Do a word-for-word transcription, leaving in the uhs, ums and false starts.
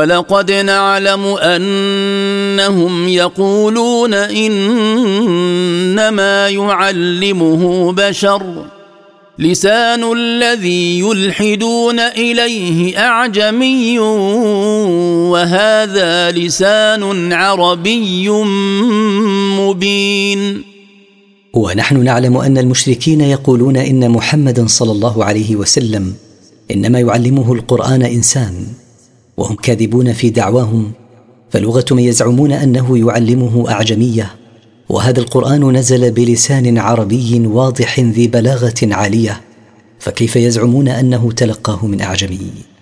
ولقد نعلم أنهم يقولون إنما يعلمه بشر لسان الذي يلحدون إليه أعجمي وهذا لسان عربي مبين. ونحن نعلم أن المشركين يقولون إن محمدا صلى الله عليه وسلم إنما يعلمه القرآن إنسان، وهم كاذبون في دعواهم، فلغة من يزعمون أنه يعلمه أعجمية، وهذا القرآن نزل بلسان عربي واضح ذي بلاغة عالية، فكيف يزعمون أنه تلقاه من أعجمي؟